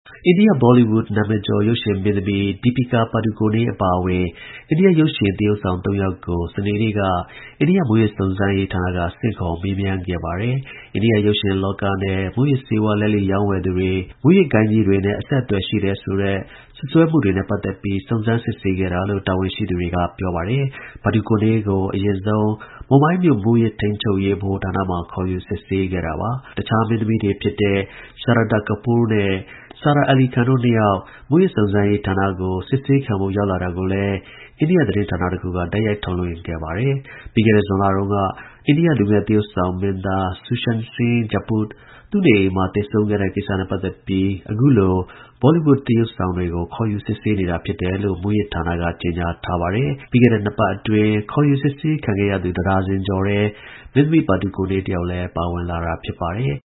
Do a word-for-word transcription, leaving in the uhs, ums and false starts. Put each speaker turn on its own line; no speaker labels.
အိန္ဒိယ Bollywood နာမည်ကျော် ရုပ်ရှင်မင်းသမီး Deepika Padukone အပါအဝင် အိန္ဒိယ ရုပ်ရှင်သရုပ်ဆောင် သုံးယောက်ကို စနေနေ့က အိန္ဒိယ မူးယစ်စုံစမ်းရေးဌာနက ဆင့်ခေါ် မေးမြန်းခဲ့ပါတယ်။ အိန္ဒိယ ရုပ်ရှင်လောကနဲ့ မူးယစ်ဆေးဝါး လက်လိမ်ရောင်းဝယ်သူတွေ၊ မူးယစ်ဂိုဏ်းကြီးတွေနဲ့ အဆက်အသွယ်ရှိတယ်ဆိုတဲ့ စွပ်စွဲမှုတွေနဲ့ ပတ်သက်ပြီး စုံစမ်းစစ်ဆေးခဲ့တာလို့ တာဝန်ရှိသူတွေက ပြောပါတယ်။ Padukone ကို အရင်ဆုံး မွမ်ဘိုင်းမြို့ မူးယစ်ထိန်းချုပ်ရေး ဗဟိုဌာနမှာ ခေါ်ယူ စစ်ဆေးခဲ့တာပါ။ တခြား မင်းသမီးတွေဖြစ်တဲ့ Shraddha Kapoor နဲ့ Sara Ali Khan တို့ နှစ်ယောက် မူးယစ်စုံစမ်းရေးဌာနကို စစ်ဆေးခံဖို့ ရောက်လာတာကိုလည်း အိန္ဒိယ သတင်းဌာနတစ်ခုက တိုက်ရိုက် ထုတ်လွှင့်ခဲ့ပါတယ်။ ပြီးခဲ့တဲ့ ဇွန်လတုန်းက အိန္ဒိယ လူငယ်သရုပ်ဆောင်မင်းသား Sushant Singh Rajput သူ့နေအိမ်မှာ သေဆုံးခဲ့တဲ့ကိစ္စနဲ့ ပတ်သက်ပြီး အခုလို Bollywood သရုပ်ဆောင်တွေကို ခေါ်ယူ စစ်ဆေးနေတာဖြစ်တယ်လို့ မူးယစ်ဌာနက ကြေညာထားပါတယ်။ ပြီးခဲ့တဲ့ နှစ်ပတ်အတွင်း ခေါ်ယူ စစ်ဆေးခံခဲ့ရသူ တစ်ဒါဇင်ကျော်ထဲ မင်းသမီး Padukone တစ်ယောက်လည်း ပါဝင်လာတာ ဖြစ်ပါတယ်။